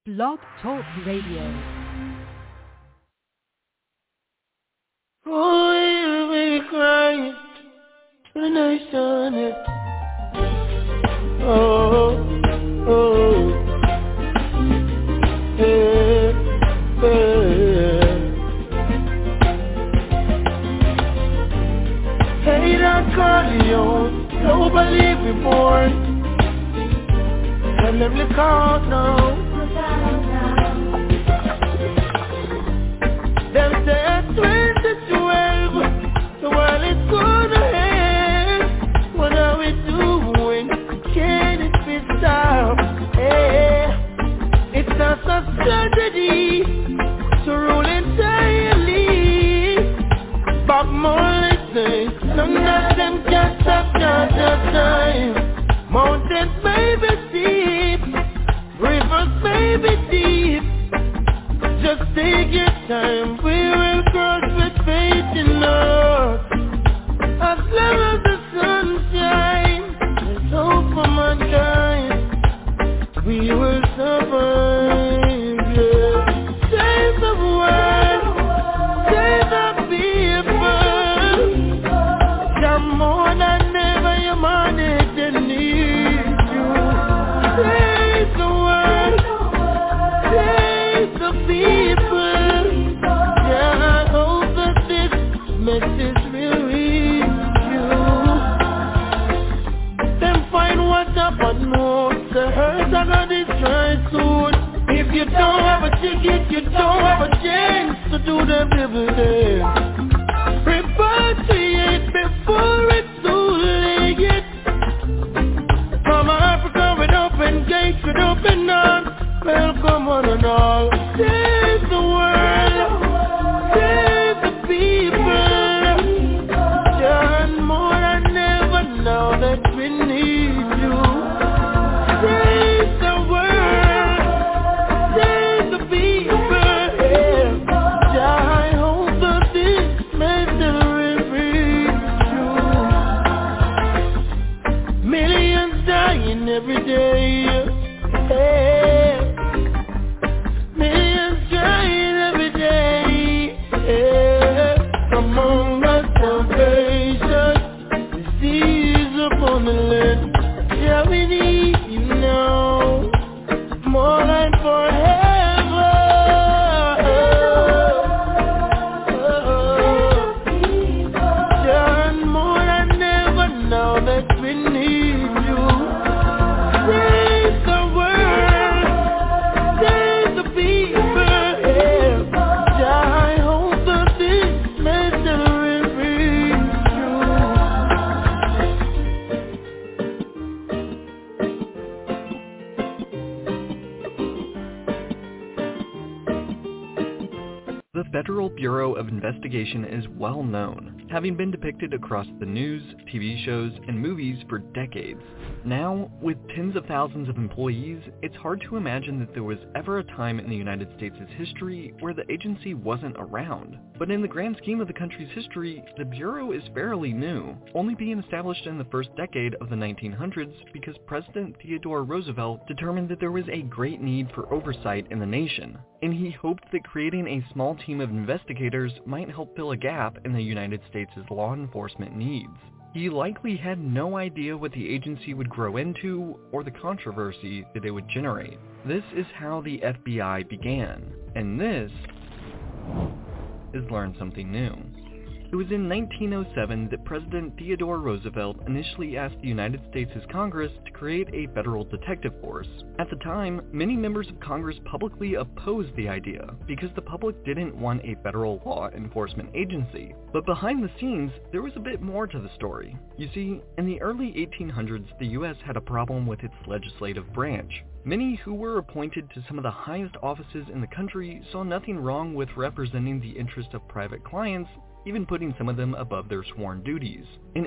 Blog Talk Radio. Oh, we cry when I turn it. Oh, hey, hey. Hey, that cardio, don't believe me born. Tell them to call now. Them say at 2012, the world is gonna end. What are we doing? Can it be stopped? Hey, it's not a strategy to rule entirely. Bob Marley says, none of them can stop God's time. Mountains may be steep, rivers may be deep. Just take your time, we will cross with faith in us. As long as the sun shines, there's hope for mankind. We will survive, yeah. Save the world, save the people. You're more than ever, humanity needs you. Save the world, save the people. Yeah, I hope that this message will reach you. Then find what's up and know the hurt are gonna destroy soon. If you don't have a ticket, you don't have a chance to do the devil dance. Repatriate before it's too late. From Africa with open gates, with open arms. Welcome one and all. Save the world, save the people. John, more than ever now that we need you. Save the world, save the people. Yeah, I hope that this message will reach you. Millions dying every day. Hey. Millions dying every day, yeah. Among us salvation, disease upon the land. Yeah, we need you now, more than forever. John, more than ever now that we need you. Save the world, save the people. Yeah, I hope that this message will reach you. The Federal Bureau of Investigation is well known, having been depicted across the news, TV shows, and movies for decades. Now, with tens of thousands of employees, it's hard to imagine that there was ever a time in the United States' history where the agency wasn't around. But in the grand scheme of the country's history, the Bureau is fairly new, only being established in the first decade of the 1900s because President Theodore Roosevelt determined that there was a great need for oversight in the nation, and he hoped that creating a small team of investigators might help fill a gap in the United States' law enforcement needs. He likely had no idea what the agency would grow into or the controversy that it would generate. This is how the FBI began, and this is Learn Something New. It was in 1907 that President Theodore Roosevelt initially asked the United States' Congress to create a federal detective force. At the time, many members of Congress publicly opposed the idea because the public didn't want a federal law enforcement agency. But behind the scenes, there was a bit more to the story. You see, in the early 1800s, the US had a problem with its legislative branch. Many who were appointed to some of the highest offices in the country saw nothing wrong with representing the interest of private clients, even putting some of them above their sworn duties. In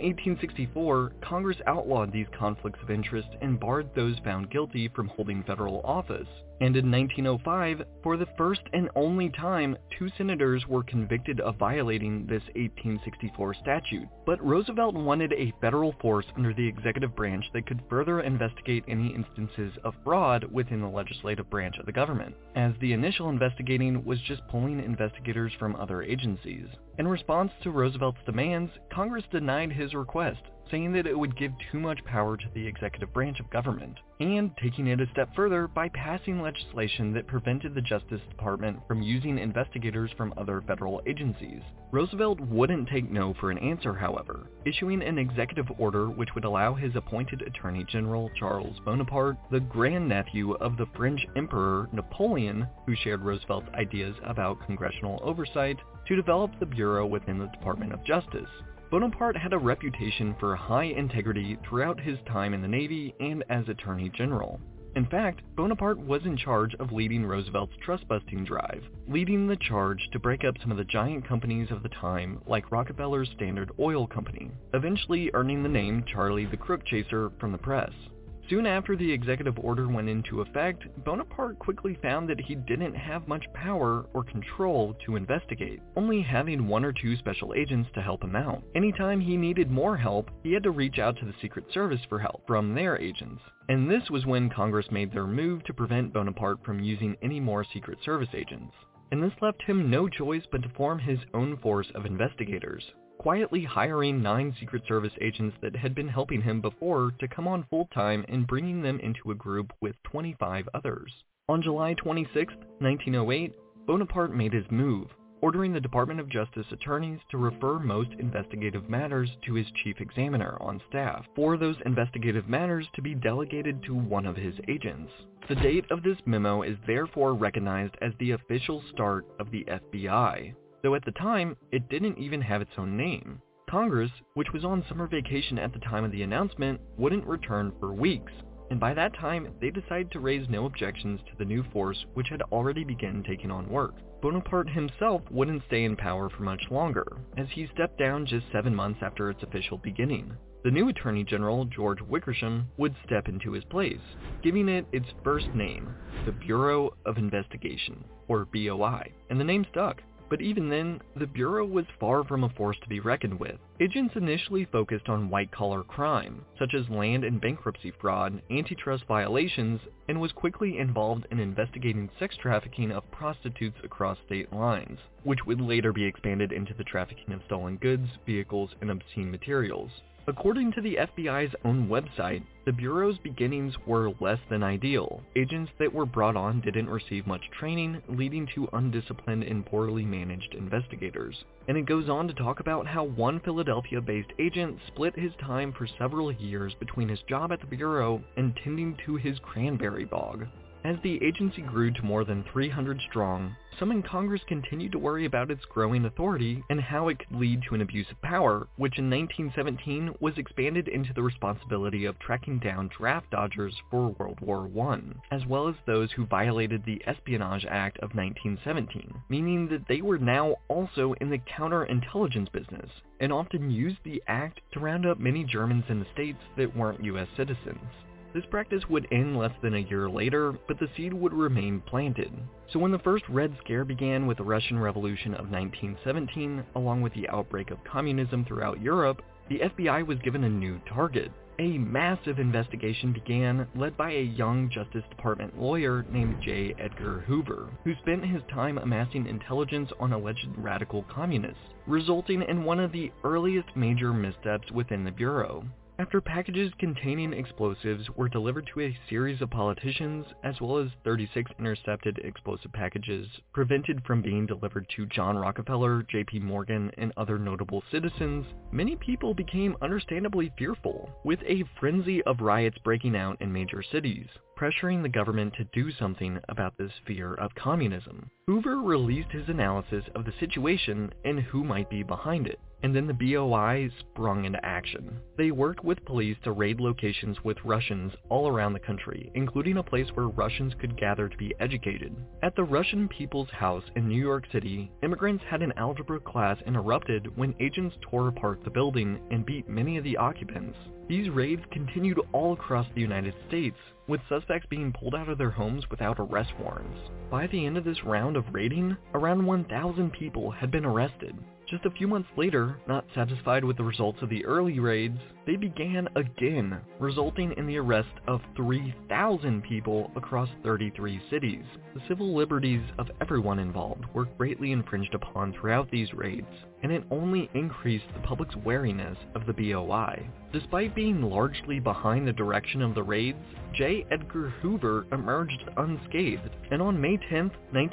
1864, Congress outlawed these conflicts of interest and barred those found guilty from holding federal office. And in 1905, for the first and only time, 2 senators were convicted of violating this 1864 statute. But Roosevelt wanted a federal force under the executive branch that could further investigate any instances of fraud within the legislative branch of the government, as the initial investigating was just pulling investigators from other agencies. In response to Roosevelt's demands, Congress denied his request, saying that it would give too much power to the executive branch of government, and taking it a step further by passing legislation that prevented the Justice Department from using investigators from other federal agencies. Roosevelt wouldn't take no for an answer, however, issuing an executive order which would allow his appointed Attorney General Charles Bonaparte, the grandnephew of the French Emperor Napoleon, who shared Roosevelt's ideas about congressional oversight, to develop the Bureau within the Department of Justice. Bonaparte had a reputation for high integrity throughout his time in the Navy and as Attorney General. In fact, Bonaparte was in charge of leading Roosevelt's trust-busting drive, leading the charge to break up some of the giant companies of the time like Rockefeller's Standard Oil Company, eventually earning the name Charlie the Crook Chaser from the press. Soon after the executive order went into effect, Bonaparte quickly found that he didn't have much power or control to investigate, only having 1 or 2 special agents to help him out. Anytime he needed more help, he had to reach out to the Secret Service for help from their agents. And this was when Congress made their move to prevent Bonaparte from using any more Secret Service agents. And this left him no choice but to form his own force of investigators, quietly hiring 9 Secret Service agents that had been helping him before to come on full-time and bringing them into a group with 25 others. On July 26, 1908, Bonaparte made his move, ordering the Department of Justice attorneys to refer most investigative matters to his chief examiner on staff, for those investigative matters to be delegated to one of his agents. The date of this memo is therefore recognized as the official start of the FBI, though at the time, it didn't even have its own name. Congress, which was on summer vacation at the time of the announcement, wouldn't return for weeks, and by that time, they decided to raise no objections to the new force which had already begun taking on work. Bonaparte himself wouldn't stay in power for much longer, as he stepped down just 7 months after its official beginning. The new Attorney General, George Wickersham, would step into his place, giving it its first name, the Bureau of Investigation, or BOI, and the name stuck. But even then, the Bureau was far from a force to be reckoned with. Agents initially focused on white-collar crime, such as land and bankruptcy fraud, antitrust violations, and was quickly involved in investigating sex trafficking of prostitutes across state lines, which would later be expanded into the trafficking of stolen goods, vehicles, and obscene materials. According to the FBI's own website, the Bureau's beginnings were less than ideal. Agents that were brought on didn't receive much training, leading to undisciplined and poorly managed investigators. And it goes on to talk about how one Philadelphia-based agent split his time for several years between his job at the Bureau and tending to his cranberry bog. As the agency grew to more than 300 strong, some in Congress continued to worry about its growing authority and how it could lead to an abuse of power, which in 1917 was expanded into the responsibility of tracking down draft dodgers for World War I, as well as those who violated the Espionage Act of 1917, meaning that they were now also in the counterintelligence business, and often used the act to round up many Germans in the States that weren't U.S. citizens. This practice would end less than a year later, but the seed would remain planted. So when the first Red Scare began with the Russian Revolution of 1917, along with the outbreak of communism throughout Europe, the FBI was given a new target. A massive investigation began, led by a young Justice Department lawyer named J. Edgar Hoover, who spent his time amassing intelligence on alleged radical communists, resulting in one of the earliest major missteps within the Bureau. After packages containing explosives were delivered to a series of politicians, as well as 36 intercepted explosive packages prevented from being delivered to John Rockefeller, J.P. Morgan, and other notable citizens, many people became understandably fearful, with a frenzy of riots breaking out in major cities. pressuring the government to do something about this fear of communism. Hoover released his analysis of the situation and who might be behind it, and then the BOI sprung into action. They worked with police to raid locations with Russians all around the country, including a place where Russians could gather to be educated. At the Russian People's House in New York City, immigrants had an algebra class interrupted when agents tore apart the building and beat many of the occupants. These raids continued all across the United States, with suspects being pulled out of their homes without arrest warrants. By the end of this round of raiding, around 1,000 people had been arrested. Just a few months later, not satisfied with the results of the early raids, they began again, resulting in the arrest of 3,000 people across 33 cities. The civil liberties of everyone involved were greatly infringed upon throughout these raids, and it only increased the public's wariness of the BOI. Despite being largely behind the direction of the raids, J. Edgar Hoover emerged unscathed, and on May 10,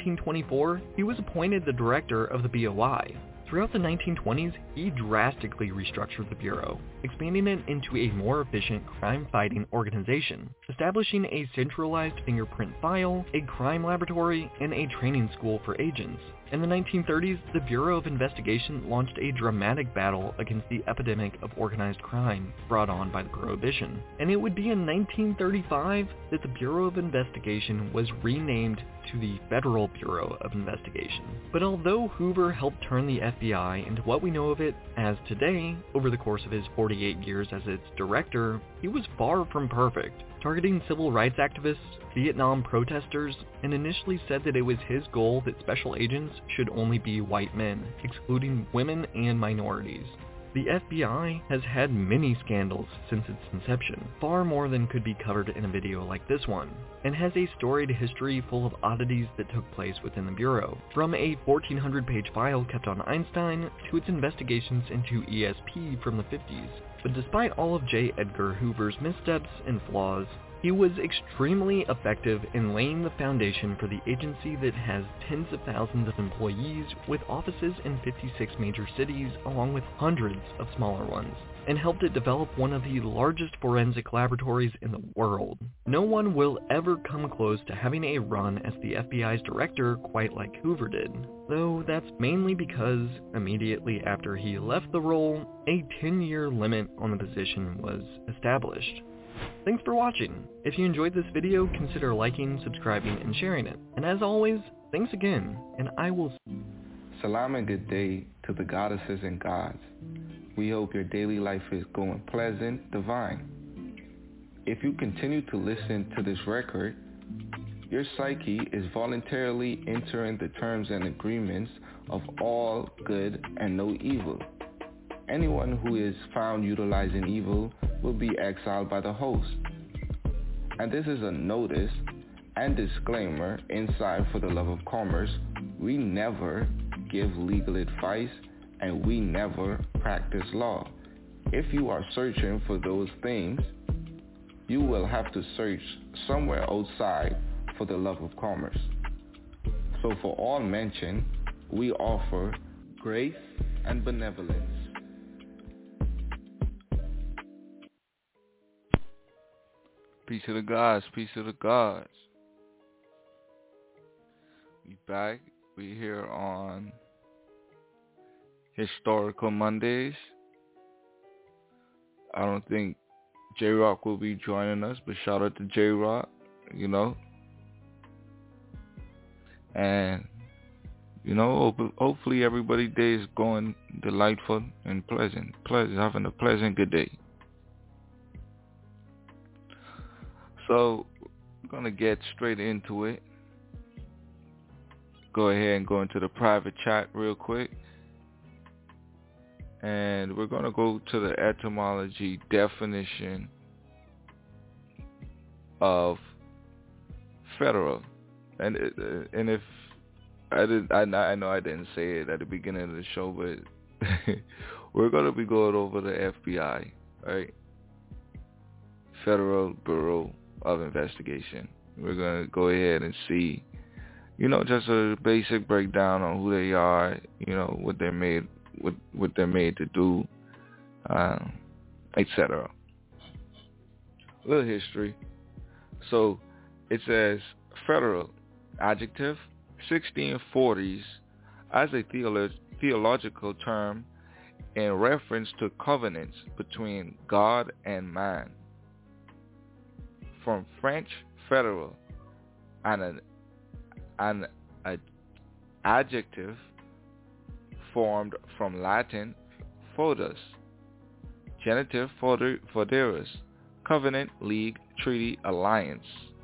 1924, he was appointed the director of the BOI. Throughout the 1920s, he drastically restructured the Bureau, expanding it into a more efficient crime-fighting organization, establishing a centralized fingerprint file, a crime laboratory, and a training school for agents. In the 1930s, the Bureau of Investigation launched a dramatic battle against the epidemic of organized crime brought on by the Prohibition, and it would be in 1935 that the Bureau of Investigation was renamed to the Federal Bureau of Investigation. But although Hoover helped turn the FBI into what we know of it as today, over the course of his 48 years as its director, he was far from perfect, targeting civil rights activists, Vietnam protesters, and initially said that it was his goal that special agents should only be white men, excluding women and minorities. The FBI has had many scandals since its inception, far more than could be covered in a video like this one, and has a storied history full of oddities that took place within the Bureau, from a 1,400-page file kept on Einstein to its investigations into ESP from the 50s. But despite all of J. Edgar Hoover's missteps and flaws, he was extremely effective in laying the foundation for the agency that has tens of thousands of employees with offices in 56 major cities along with hundreds of smaller ones, and helped it develop one of the largest forensic laboratories in the world. No one will ever come close to having a run as the FBI's director quite like Hoover did, though that's mainly because immediately after he left the role, a 10-year limit on the position was established. Thanks for watching. If you enjoyed this video, consider liking, subscribing, and sharing it. And as always, thanks again, and I will... Salam and good day to the goddesses and gods. We hope your daily life is going pleasant, divine. If you continue to listen to this record, your psyche is voluntarily entering the terms and agreements of all good and no evil. Anyone who is found utilizing evil will be exiled by the host. And this is a notice and disclaimer inside For the Love of Commerce. We never give legal advice and we never practice law. If you are searching for those things, you will have to search somewhere outside For the Love of Commerce. So for all mentioned, we offer grace and benevolence. Peace to the gods, peace to the gods. We back. We here on Historical Mondays. I don't think J-Rock will be joining us, but shout out to J-Rock, you know. And, you know, hopefully everybody's day is going delightful and pleasant. Having a pleasant good day. So, I'm going to get straight into it. Go ahead and go into the private chat real quick. And we're going to go to the etymology definition of federal. And if I know I didn't say it at the beginning of the show, but we're going to be going over the FBI, right? Federal Bureau of Investigation. We're going to go ahead and see, you know, just a basic breakdown on who they are, you know, what they're made to do, etc. A little history. So It says federal, adjective, 1640s, as a theological term in reference to covenants between God and man. From French federal, an adjective formed from Latin foedus, genitive foederus, covenant, league, treaty, alliance.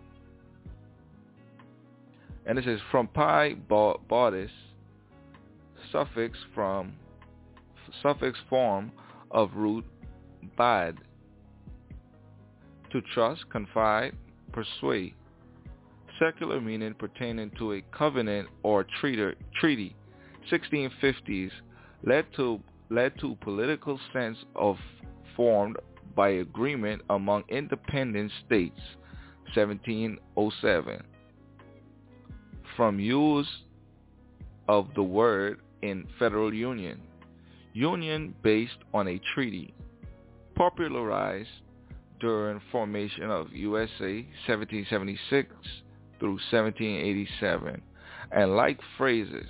And it says from pi baudis, suffix form of root bad, to trust, confide, persuade. Secular meaning pertaining to a covenant or treaty. 1650s led to political sense of formed by agreement among independent states. 1707. From use of the word in federal union based on a treaty, popularized during formation of USA 1776 through 1787, and like phrases.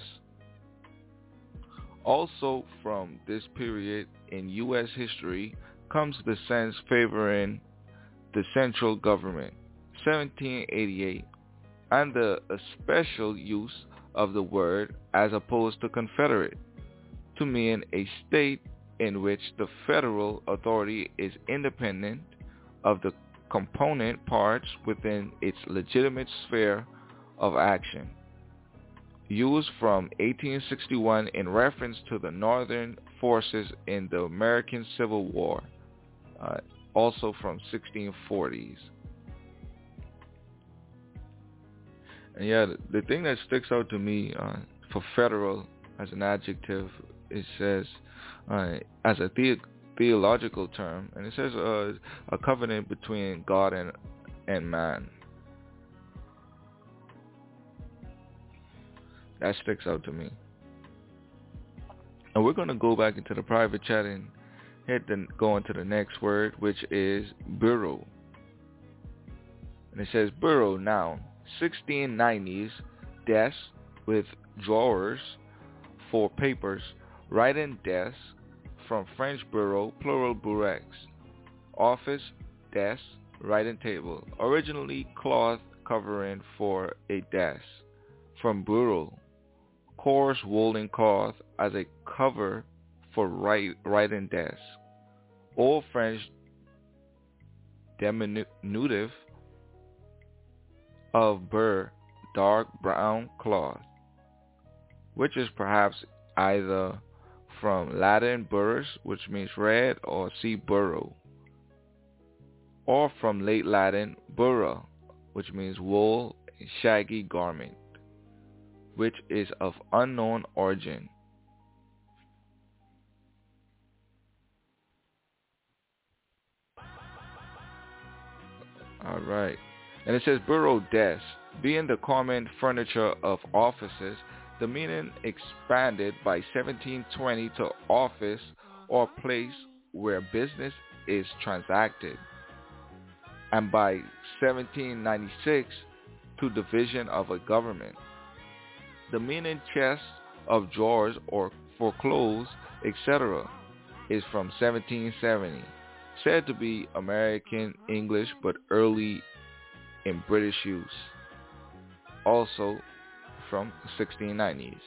Also from this period in U.S. history comes the sense favoring the central government, 1788, and the special use of the word as opposed to confederate, to mean a state in which the federal authority is independent of the component parts within its legitimate sphere of action. Used from 1861 in reference to the Northern forces in the American Civil War, also from 1640s. And yeah, the thing that sticks out to me for federal as an adjective, it says as a theological term, and it says a covenant between God and man. That sticks out to me. And we're going to go back into the private chat and go into the next word, which is bureau. And it says bureau, noun, 1690s, desk with drawers for papers, writing desk, from French bureau, plural burex, office, desk, writing table, originally cloth covering for a desk, from bureau, coarse woolen cloth as a cover for writing desk. Old French diminutive of bur, dark brown cloth, which is perhaps either from Latin burrus, which means red, or see burrow, or from late Latin burra, which means wool, shaggy garment, which is of unknown origin. All right. And it says bureau desk, being the common furniture of offices. The meaning expanded by 1720 to office or place where business is transacted, and by 1796 to division of a government. The meaning chest of drawers or for clothes, etc., is from 1770, said to be American English but early in British use. Also from the 1690s.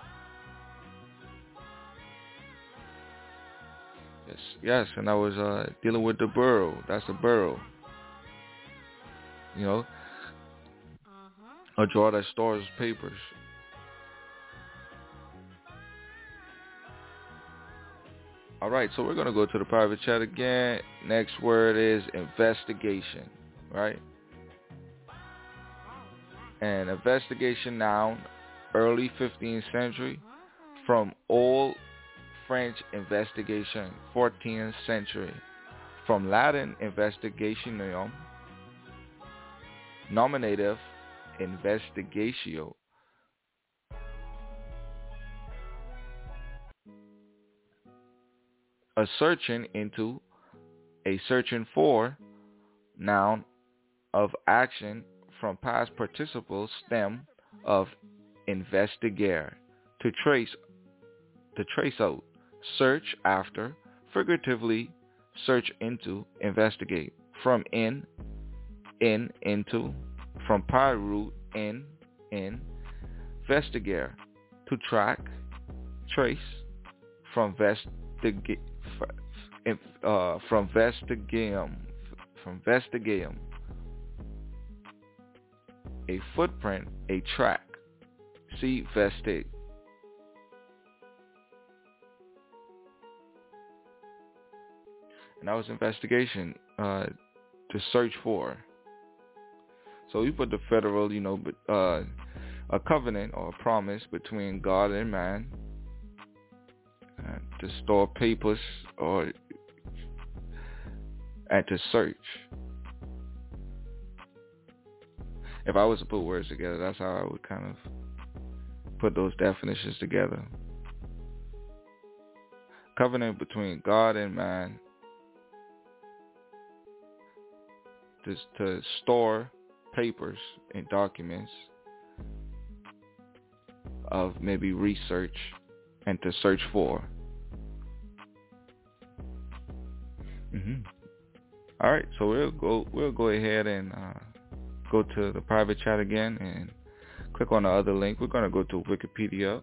Yes, and I was dealing with the bureau. That's a bureau. You know, a drawer that stores papers. All right, so we're going to go to the private chat again. Next word is investigation, right? And investigation, noun, early 15th century, from Old French investigation, 14th century, from Latin investigationum, nominative investigatio, a searching into, a searching for, noun, of action, from past participle stem of investigare, to trace out, search after, figuratively search into, investigate, from in, into, from pi root in, vestigare, to track, trace, from vestigium, a footprint, a track. See vestig. And that was investigation, to search for. So we put the federal, a covenant or a promise between God and man, to store papers and to search. If I was to put words together, that's how I would kind of put those definitions together. Covenant between God and man to store papers and documents of maybe research and to search for. All right, so we'll go ahead and go to the private chat again and click on the other link. We're going to go to Wikipedia.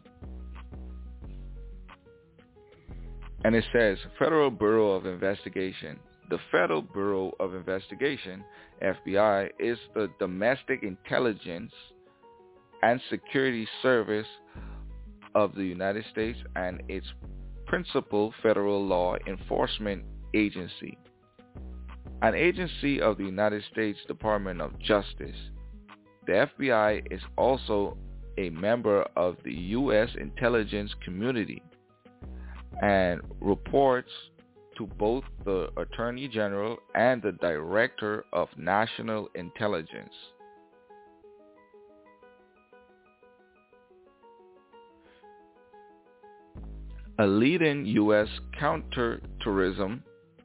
And it says, Federal Bureau of Investigation. The Federal Bureau of Investigation, FBI, is the domestic intelligence and security service of the United States and its principal federal law enforcement agency. An agency of the United States Department of Justice. The FBI is also a member of the U.S. intelligence community and reports to both the Attorney General and the Director of National Intelligence. A leading U.S. counterterrorism,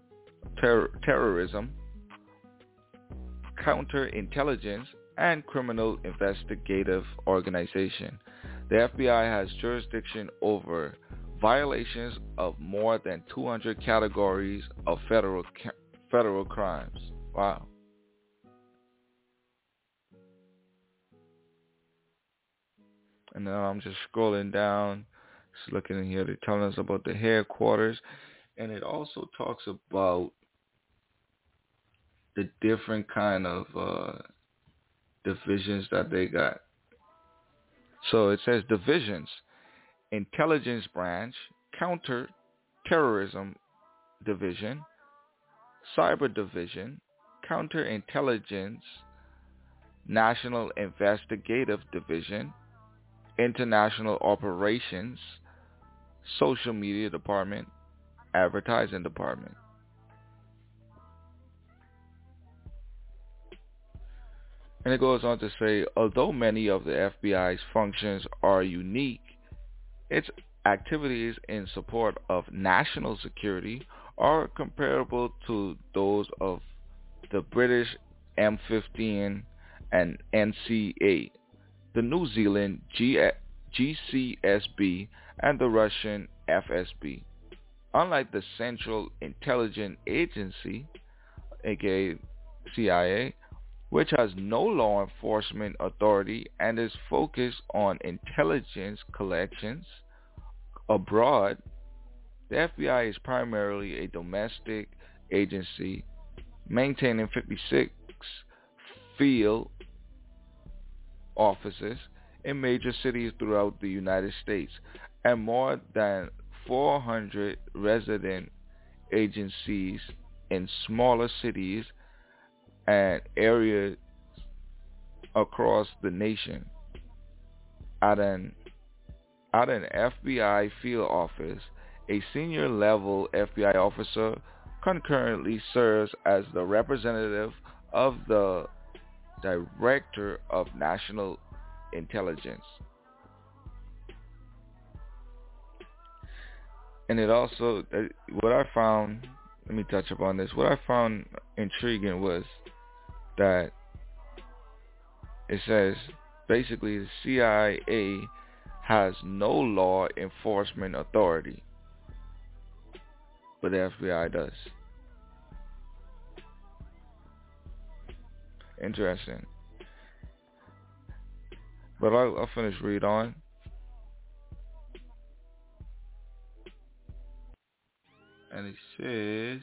counterintelligence, and criminal investigative organization. The FBI has jurisdiction over violations of more than 200 categories of federal crimes. Wow. And now I'm just scrolling down, just looking in here. They're telling us about the headquarters, and it also talks about the different kind of divisions that they got. So it says divisions: Intelligence Branch, Counter-Terrorism Division, Cyber Division, Counterintelligence, National Investigative Division, International Operations, Social Media Department, Advertising Department. And it goes on to say, although many of the FBI's functions are unique, its activities in support of national security are comparable to those of the British M15 and NCA, the New Zealand GCSB, and the Russian FSB. Unlike the Central Intelligence Agency, aka CIA, which has no law enforcement authority and is focused on intelligence collections abroad, the FBI is primarily a domestic agency maintaining 56 field offices in major cities throughout the United States and more than 400 resident agencies in smaller cities and areas across the nation. At an FBI field office, a senior level FBI officer concurrently serves as the representative of the Director of National Intelligence. And it also, what I found, let me touch upon this, what I found intriguing was that It says basically the CIA has no law enforcement authority, but the FBI does. Interesting. But I'll finish read on. And it says,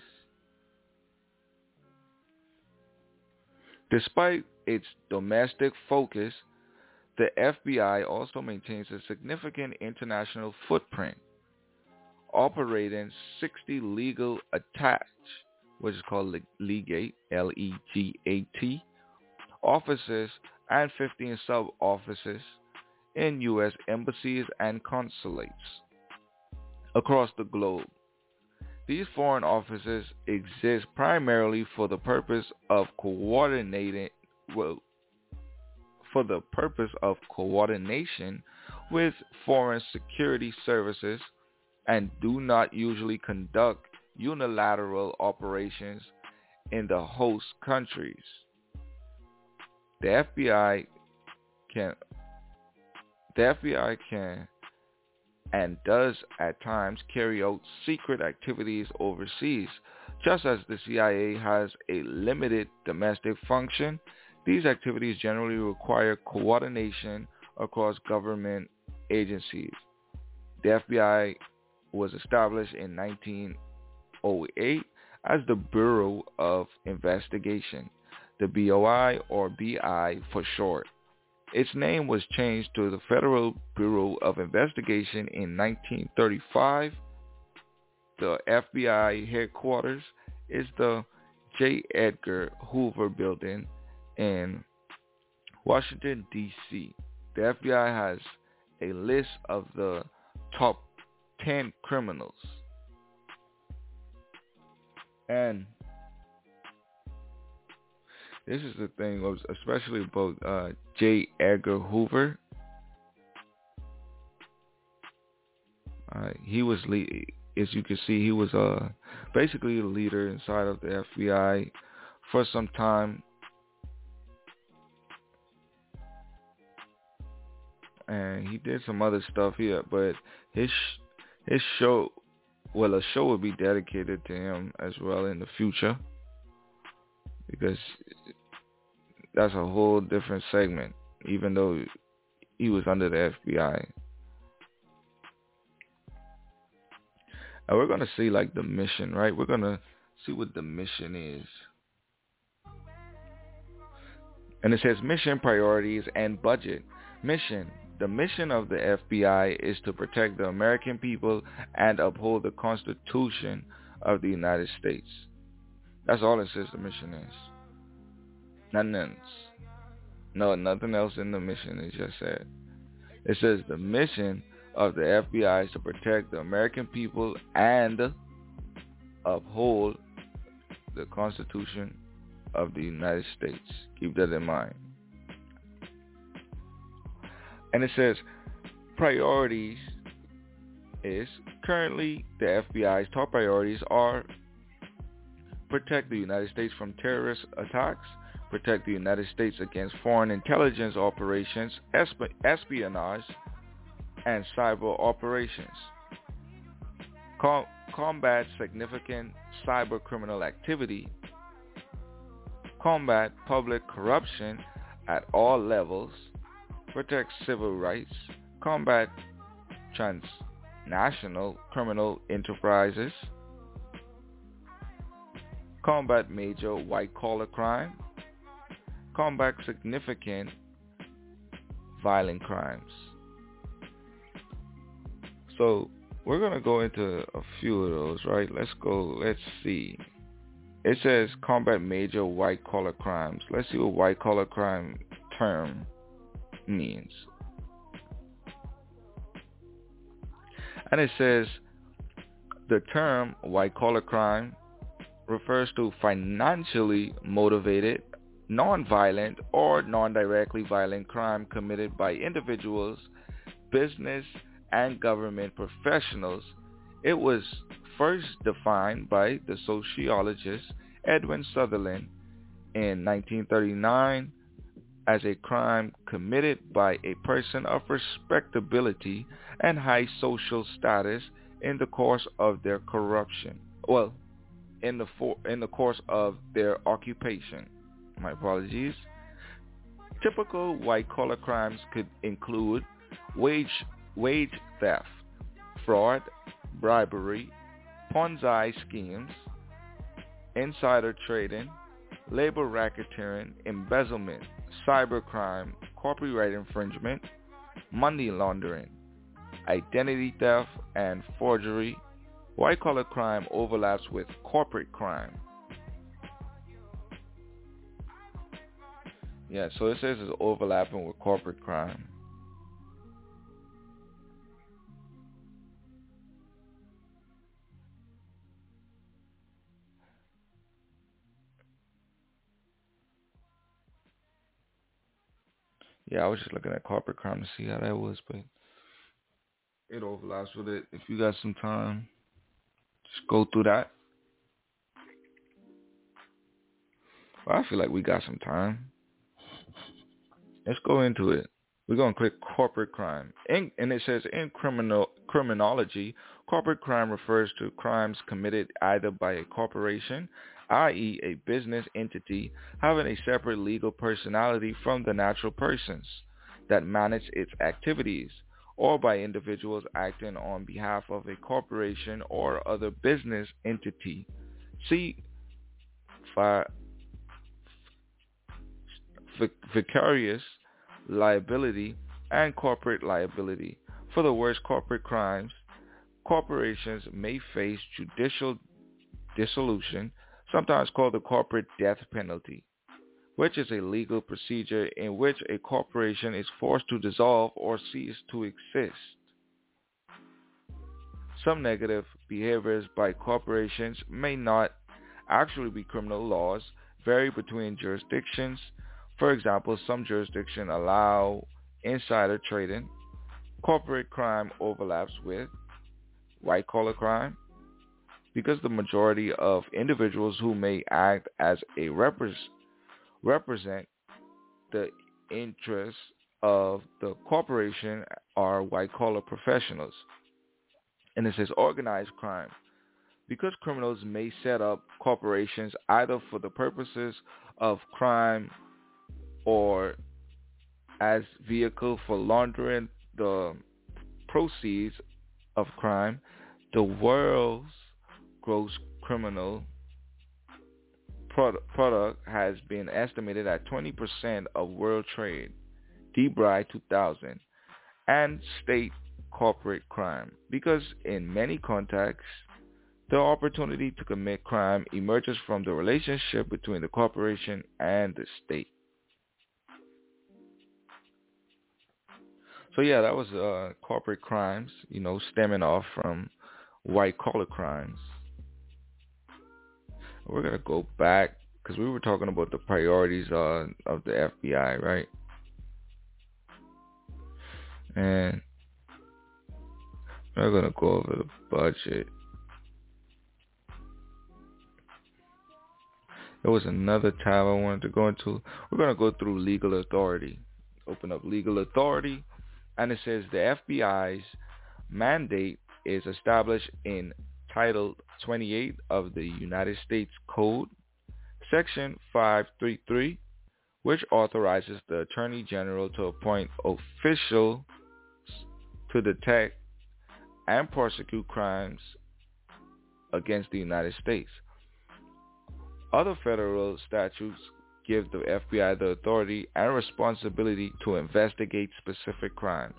despite its domestic focus, the FBI also maintains a significant international footprint, operating 60 legal attached, which is called Legate, L-E-G-A-T, offices and 15 sub-offices in U.S. embassies and consulates across the globe. These foreign offices exist primarily for the purpose of coordination with foreign security services and do not usually conduct unilateral operations in the host countries. The FBI can and does at times carry out secret activities overseas. Just as the CIA has a limited domestic function, these activities generally require coordination across government agencies. The FBI was established in 1908 as the Bureau of Investigation, the BOI or BI for short. Its name was changed to the Federal Bureau of Investigation in 1935. The FBI headquarters is the J. Edgar Hoover Building in Washington, D.C. The FBI has a list of the top 10 criminals. And this is the thing, especially about J. Edgar Hoover. He was, as you can see, he was basically the leader inside of the FBI for some time. And he did some other stuff here, but his show, well, a show will be dedicated to him as well in the future, because that's a whole different segment, even though he was under the FBI. And we're going to see like the mission, right? We're going to see what the mission is. And it says mission, priorities, and budget. Mission. The mission of the FBI is to protect the American people and uphold the Constitution of the United States. That's all it says the mission is. Nothing else. No, nothing else in the mission. It just said. It says the mission of the FBI is to protect the American people and uphold the Constitution of the United States. Keep that in mind. And it says priorities is currently the FBI's top priorities are protect the United States from terrorist attacks, protect the United States against foreign intelligence operations, espionage, and cyber operations, combat significant cyber criminal activity, combat public corruption at all levels, protect civil rights, combat transnational criminal enterprises, combat major white-collar crime, combat significant violent crimes. So we're going to go into a few of those, right? Let's see. It says combat major white-collar crimes. Let's see what white-collar crime term means. And it says the term white-collar crime refers to financially motivated, non-violent, or non-directly violent crime committed by individuals, business, and government professionals. It was first defined by the sociologist Edwin Sutherland in 1939 as a crime committed by a person of respectability and high social status in the course of their corruption. Well, in the course of their occupation. My apologies. Typical white-collar crimes could include wage theft, fraud, bribery, Ponzi schemes, insider trading, labor racketeering, embezzlement, cybercrime, copyright infringement, money laundering, identity theft, and forgery. White-collar crime overlaps with corporate crime. Yeah, so it says it's overlapping with corporate crime. Yeah, I was just looking at corporate crime to see how that was, but it overlaps with it. If you got some time, just go through that. Well, I feel like we got some time. Let's go into it. We're going to click corporate crime. And it says in criminology, corporate crime refers to crimes committed either by a corporation, i.e. a business entity having a separate legal personality from the natural persons that manage its activities, or by individuals acting on behalf of a corporation or other business entity. See vicarious liability and corporate liability. For the worst corporate crimes, corporations may face judicial dissolution, sometimes called the corporate death penalty, which is a legal procedure in which a corporation is forced to dissolve or cease to exist. Some negative behaviors by corporations may not actually be criminal. Laws vary between jurisdictions. For example, some jurisdictions allow insider trading. Corporate crime overlaps with white-collar crime because the majority of individuals who may act as a represent the interests of the corporation are white-collar professionals. And it says organized crime because criminals may set up corporations either for the purposes of crime or as vehicle for laundering the proceeds of crime. The world's gross criminal product has been estimated at 20% of world trade, DBRY 2000, and state corporate crime, because in many contexts, the opportunity to commit crime emerges from the relationship between the corporation and the state. So yeah, that was corporate crimes, stemming off from white-collar crimes. We're going to go back because we were talking about the priorities of the FBI, right? And we're going to go over the budget. There was another tab I wanted to go into. We're going to go through legal authority. Open up legal authority. And it says the FBI's mandate is established in Title 28 of the United States Code, Section 533, which authorizes the Attorney General to appoint officials to detect and prosecute crimes against the United States. Other federal statutes give the FBI the authority and responsibility to investigate specific crimes.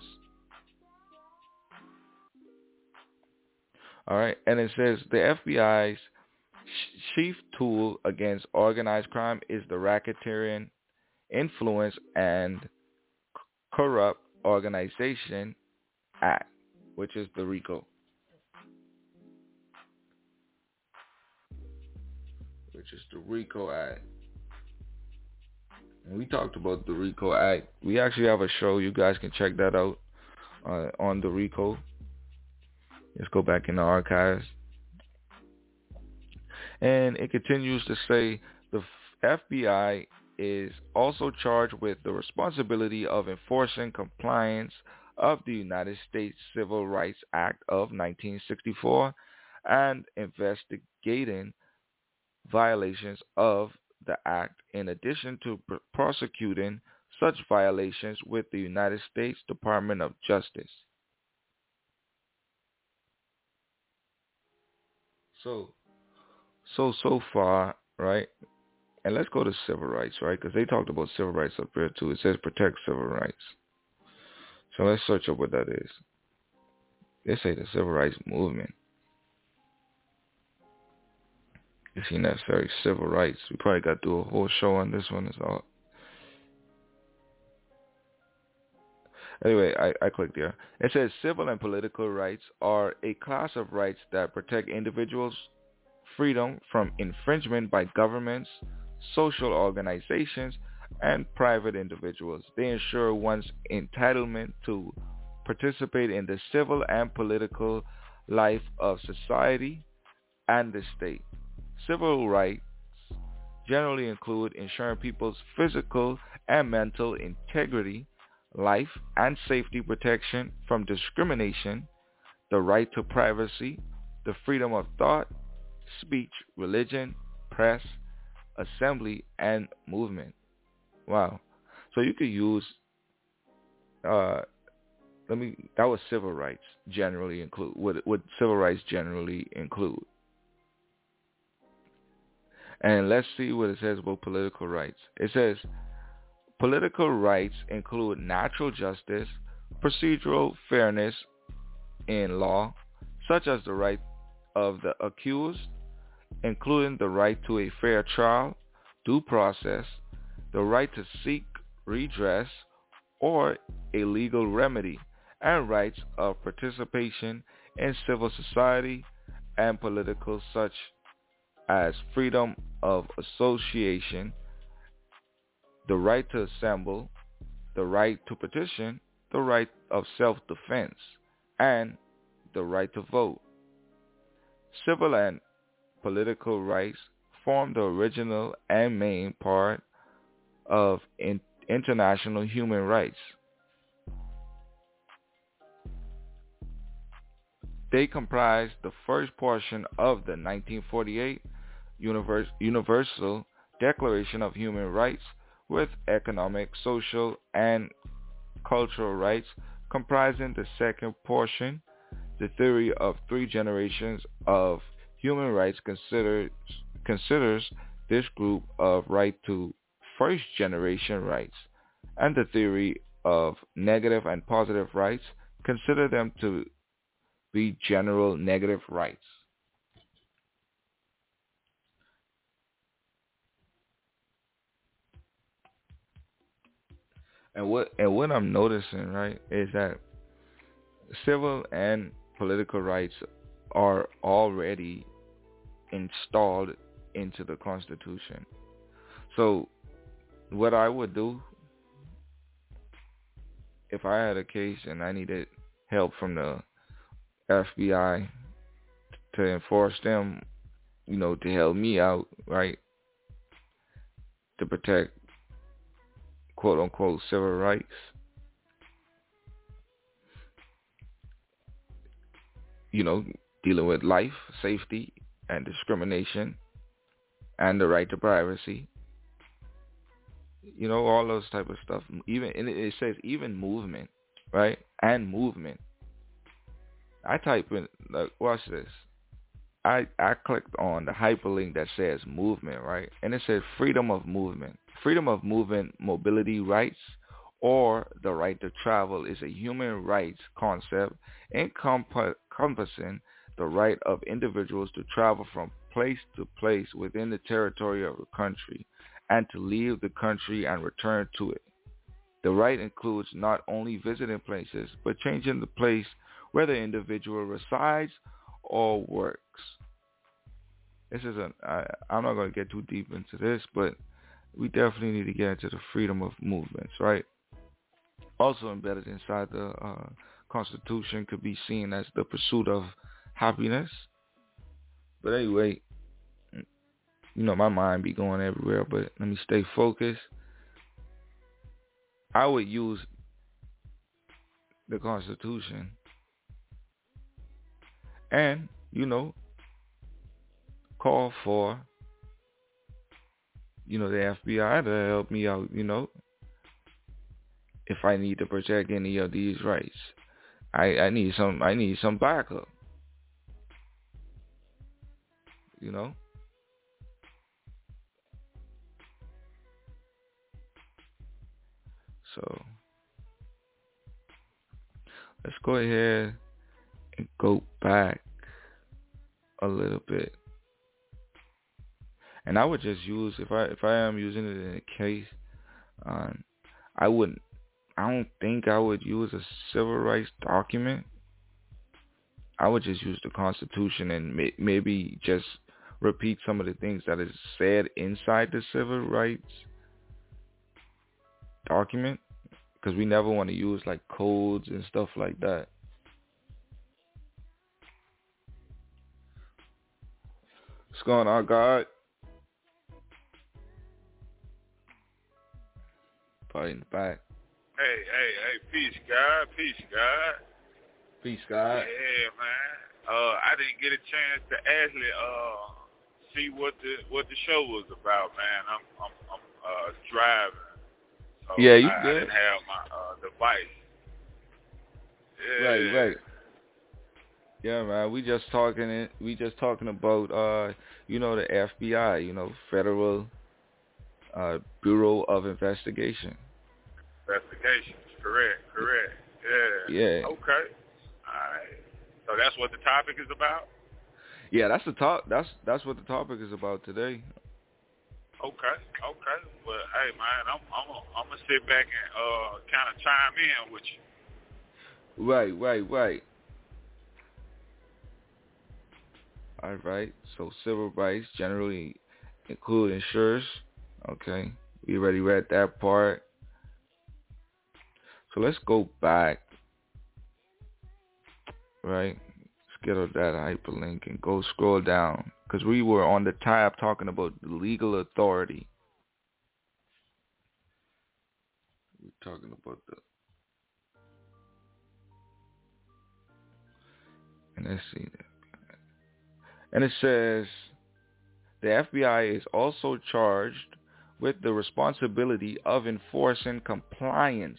All right, and it says the FBI's chief tool against organized crime is the Racketeering, Influence, and Corrupt Organization Act, which is the RICO. Which is the RICO Act. And we talked about the RICO Act. We actually have a show. You guys can check that out on the RICO. Let's go back in the archives. And it continues to say the FBI is also charged with the responsibility of enforcing compliance of the United States Civil Rights Act of 1964 and investigating violations of the act in addition to prosecuting such violations with the United States Department of Justice. So far, right? And let's go to civil rights, right? Because they talked about civil rights up here too. It says protect civil rights. So let's search up what that is. They say the civil rights movement. It's necessary civil rights. We probably got to do a whole show on this one. It's all. Anyway, I clicked there. It says civil and political rights are a class of rights that protect individuals' freedom from infringement by governments, social organizations, and private individuals. They ensure one's entitlement to participate in the civil and political life of society and the state. Civil rights generally include ensuring people's physical and mental integrity, life and safety protection from discrimination, the right to privacy, the freedom of thought, speech, religion, press, assembly, and movement. Wow. So you could use, that was civil rights generally include, what civil rights generally include. And let's see what it says about political rights. It says, political rights include natural justice, procedural fairness in law, such as the right of the accused, including the right to a fair trial, due process, the right to seek redress or a legal remedy, and rights of participation in civil society and political, such as freedom of association, the right to assemble, the right to petition, the right of self-defense, and the right to vote. Civil and political rights form the original and main part of international human rights. They comprise the first portion of the 1948 Universal Declaration of Human Rights, with economic, social, and cultural rights comprising the second portion. The theory of three generations of human rights considers this group of right to first generation rights, and the theory of negative and positive rights consider them to be general negative rights. And what I'm noticing, right, is that civil and political rights are already installed into the Constitution. So what I would do if I had a case and I needed help from the FBI to enforce them, to help me out, right, to protect quote unquote civil rights, dealing with life, safety, and discrimination, and the right to privacy, all those type of stuff. Even, and it says even movement, right, and movement. I type in, watch this. I clicked on the hyperlink that says movement, right, and it says freedom of movement. Freedom of movement, mobility rights, or the right to travel is a human rights concept encompassing the right of individuals to travel from place to place within the territory of a country and to leave the country and return to it. The right includes not only visiting places, but changing the place where the individual resides or works. I'm not going to get too deep into this, but we definitely need to get into the freedom of movements, right? Also embedded inside the Constitution could be seen as the pursuit of happiness. But anyway, my mind be going everywhere, but let me stay focused. I would use the Constitution and, call for, the FBI to help me out, if I need to protect any of these rights. I need some backup. So let's go ahead and go back a little bit. And I would just use, if I am using it in a case, I don't think I would use a civil rights document. I would just use the Constitution and maybe just repeat some of the things that is said inside the civil rights document, because we never want to use like codes and stuff like that. What's going on, God? Probably in the back. Hey, peace, God. Peace, God. Yeah, man. I didn't get a chance to actually see what the show was about, man. I'm driving. So yeah, you I good. didn't have my device. Yeah. Right. Yeah, man. We just talking about the FBI, Federal Bureau of Investigation. Investigations, correct. Yeah. Okay. All right. So that's what the topic is about? Yeah, that's the top. That's what the topic is about today. Okay. Well, hey, man, I'm gonna sit back and kind of chime in with you. Right. All right. So civil rights generally include insurers. Okay. We already read that part. So let's go back. Right. Let's get on that hyperlink and go scroll down, because we were on the tab talking about the legal authority. We're talking about and let's see that. And it says the FBI is also charged with the responsibility of enforcing compliance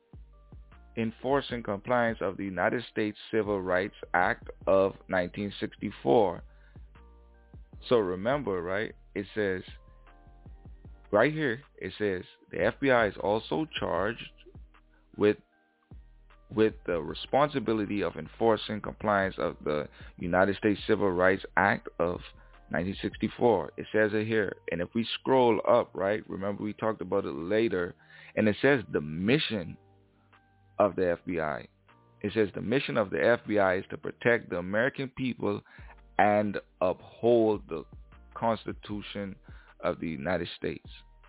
of the United States Civil Rights Act of 1964. So remember, right? It says right here, it says the FBI is also charged with the responsibility of enforcing compliance of the United States Civil Rights Act of 1964. It says it here. And if we scroll up, right, remember we talked about it later, and it says the mission of the FBI. It says the mission of the FBI is to protect the American people and uphold the Constitution of the United States.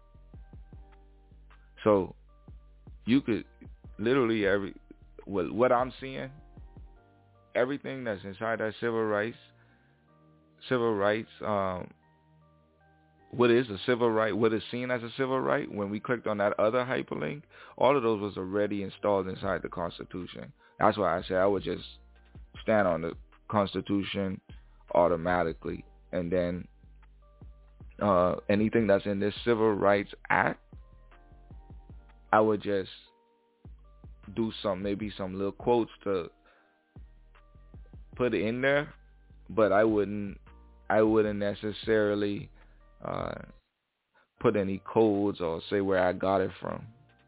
So you could literally what I'm seeing, everything that's inside that civil rights, what is a civil right, what is seen as a civil right, when we clicked on that other hyperlink, all of those was already installed inside the Constitution. That's why I said I would just stand on the Constitution automatically, and then anything that's in this Civil Rights Act, I would just do maybe some little quotes to put it in there, but I wouldn't necessarily put any codes or say where I got it from.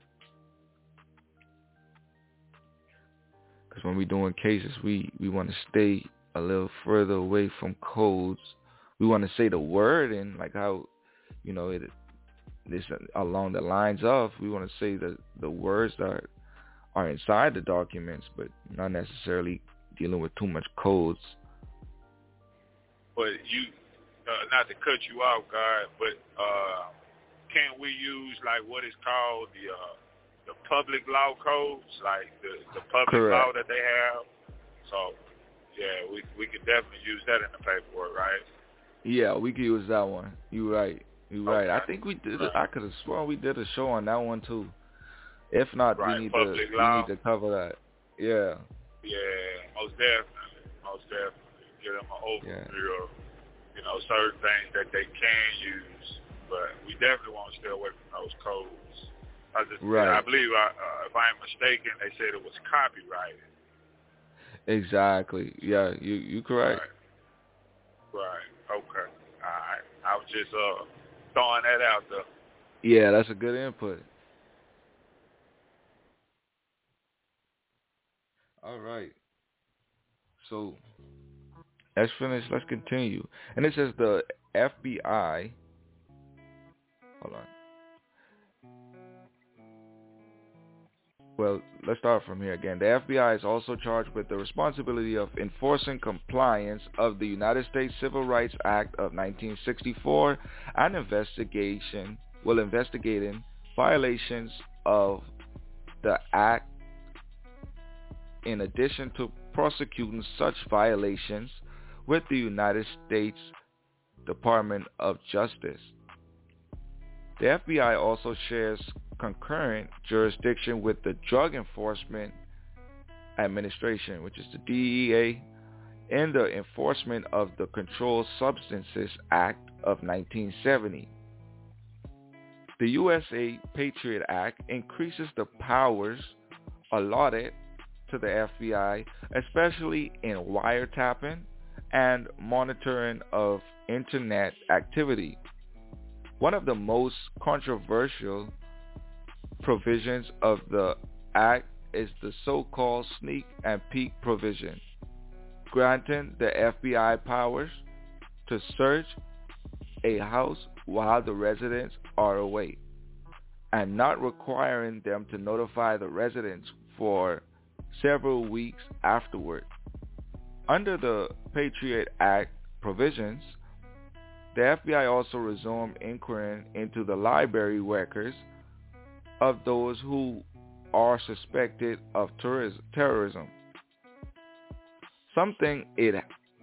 Because when we're doing cases, we want to stay a little further away from codes. We want to say the word, and like how, this along the lines of, we want to say the words that are inside the documents, but not necessarily dealing with too much codes. But not to cut you off, God, but can't we use like what is called the public law codes, like the public Correct. law that they have? So yeah, we could definitely use that in the paperwork, right? Yeah, we could use that one. You right. Okay. I think we did. Right. I could have sworn we did a show on that one too. If not, Right. we need law. to cover that. Yeah. Yeah, most definitely. Give them an overview Yeah. of, certain things that they can use, but we definitely want to stay away from those codes. I believe, if I'm mistaken, they said it was copyrighted. Exactly. Yeah, you correct. Right. Okay. All right. I was just throwing that out there. Yeah, that's a good input. All right. So let's finish. Let's continue. And it says the FBI. Hold on. Well, let's start from here again. The FBI is also charged with the responsibility of enforcing compliance of the United States Civil Rights Act of 1964 and investigating violations of the act, in addition to prosecuting such violations with the United States Department of Justice. The FBI also shares concurrent jurisdiction with the Drug Enforcement Administration, which is the DEA, in the enforcement of the Controlled Substances Act of 1970. The USA Patriot Act increases the powers allotted to the FBI, especially in wiretapping and monitoring of internet activity. One of the most controversial provisions of the Act is the so-called sneak and peek provision, granting the FBI powers to search a house while the residents are away, and not requiring them to notify the residents for several weeks afterward. Under the Patriot Act provisions, the FBI also resumed inquiry into the library records of those who are suspected of terrorism, something it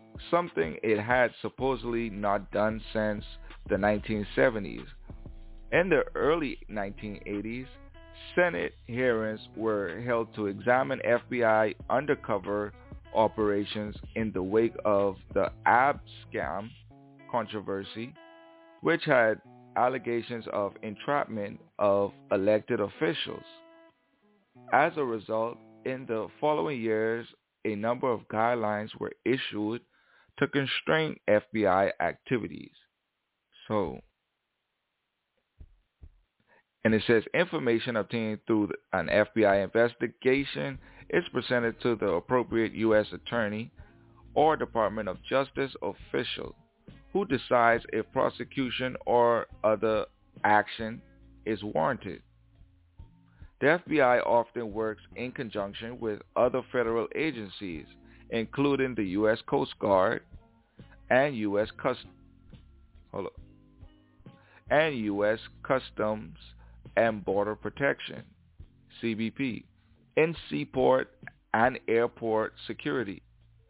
had supposedly not done since the 1970s. In the early 1980s, Senate hearings were held to examine FBI undercover operations in the wake of the Abscam controversy, which had allegations of entrapment of elected officials. As a result, in the following years, a number of guidelines were issued to constrain FBI activities. And it says information obtained through an FBI investigation is presented to the appropriate U.S. attorney or Department of Justice official, who decides if prosecution or other action is warranted. The FBI often works in conjunction with other federal agencies, including the U.S. Coast Guard and U.S. Customs and Border Protection, CBP, in seaport and airport security,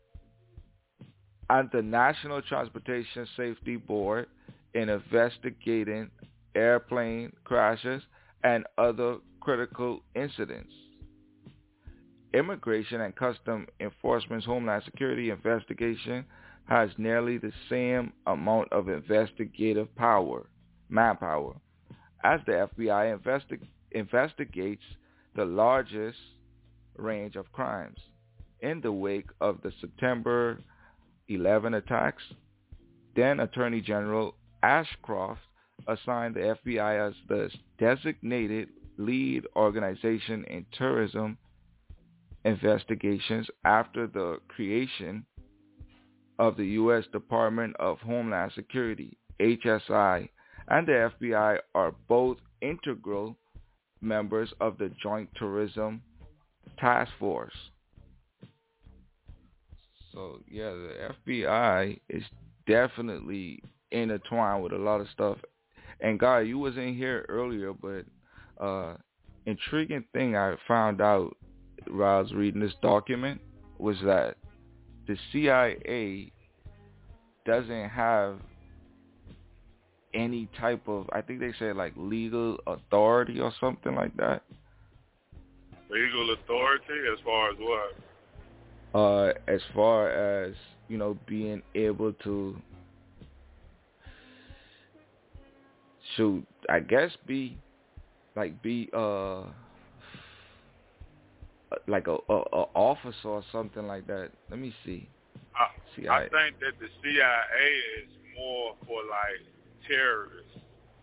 and the National Transportation Safety Board in investigating airplane crashes and other critical incidents. Immigration and Customs Enforcement's Homeland Security investigation has nearly the same amount of investigative manpower, as the FBI investigates the largest range of crimes. In the wake of the September 11 attacks, then Attorney General Ashcroft assigned the FBI as the designated lead organization in terrorism investigations after the creation of the U.S. Department of Homeland Security, HSI, and the FBI are both integral members of the Joint Terrorism Task Force. So, yeah, the FBI is definitely intertwined with a lot of stuff. And, Guy, you was in here earlier, but intriguing thing I found out while I was reading this document was that the CIA doesn't have any type of, I think they said like legal authority or something like that. Legal authority as far as what? As far as, you know, being able to, shoot, I guess be like a officer or something like that. Let me see. I think that the CIA is more for like terrorists.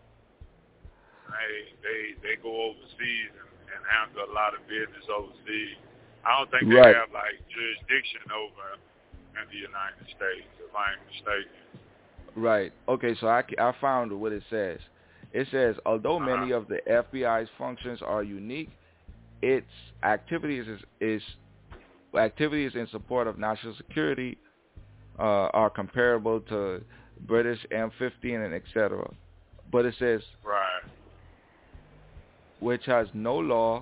They go overseas and handle a lot of business overseas. I don't think they have like jurisdiction over in the United States, if I ain't mistaken. Right. Okay, so I found what it says. It says, although many of the FBI's functions are unique, its activities in support of national security are comparable to British M15 and etc. But it says, which has no law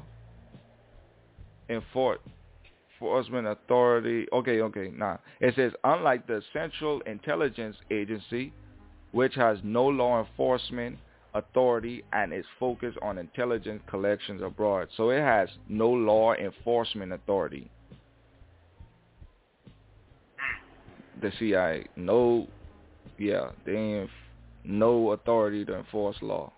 enforcement authority. It says, unlike the Central Intelligence Agency, which has no law enforcement authority and is focused on intelligence collections abroad. So it has no law enforcement authority. The CIA, they have no authority to enforce law.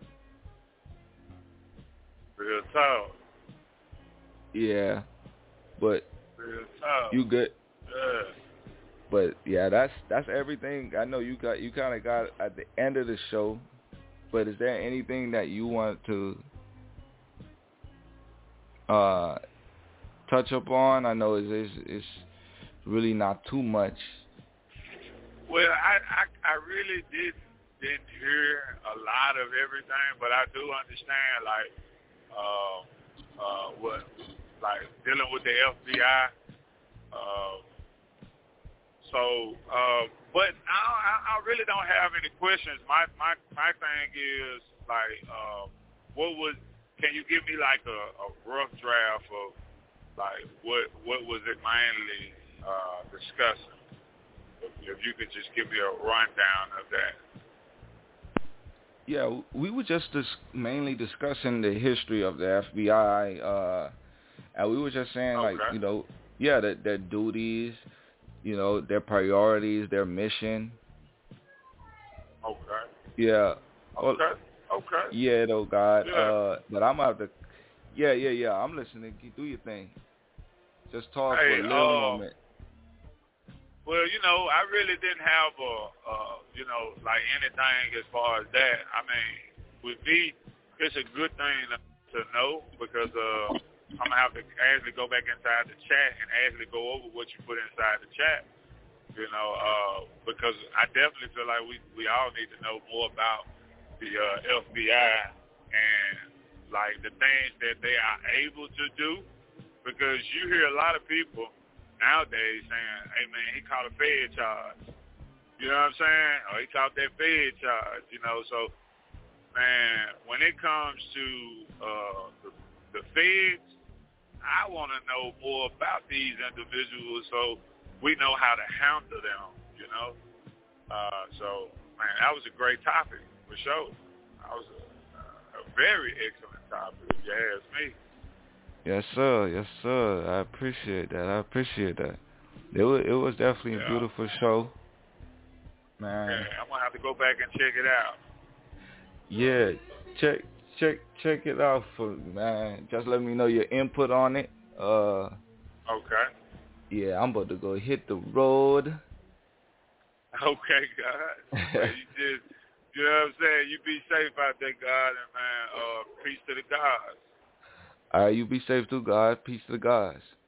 Real talk. Yeah, but real talk. You good? Yeah. But yeah, that's everything. I know you kind of got at the end of the show. But is there anything that you want to touch upon? I know it's really not too much. Well, I really didn't hear a lot of everything, but I do understand what dealing with the FBI. But I really don't have any questions. My thing is can you give me like a rough draft of like what was it mainly discussing? If you could just give me a rundown of that. Yeah, we were just mainly discussing the history of the FBI, and we were just saying their duties, their priorities, their mission. Okay. Yeah. Okay. Yeah, though, God. Yeah. But I'm out to. Yeah. I'm listening. Do your thing. Just talk for a little moment. Well, I really didn't have anything as far as that. I mean, with me, it's a good thing to know because I'm going to have to actually go back inside the chat and actually go over what you put inside the chat, because I definitely feel like we all need to know more about the FBI and, like, the things that they are able to do, because you hear a lot of people nowadays saying, hey, man, he caught a Fed charge. You know what I'm saying? Or he caught that Fed charge, So, man, when it comes to the Feds, I want to know more about these individuals so we know how to handle them, So, man, that was a great topic, for sure. That was a very excellent topic, if you ask me. Yes, sir. I appreciate that. It was definitely a beautiful show, man. Yeah, I'm gonna have to go back and check it out. Yeah, check it out for me, man. Just let me know your input on it. Okay. Yeah, I'm about to go hit the road. Okay, God. You know what I'm saying? You be safe out there, God, and man, peace to the gods. All right, you be safe too, God. Peace to the gods.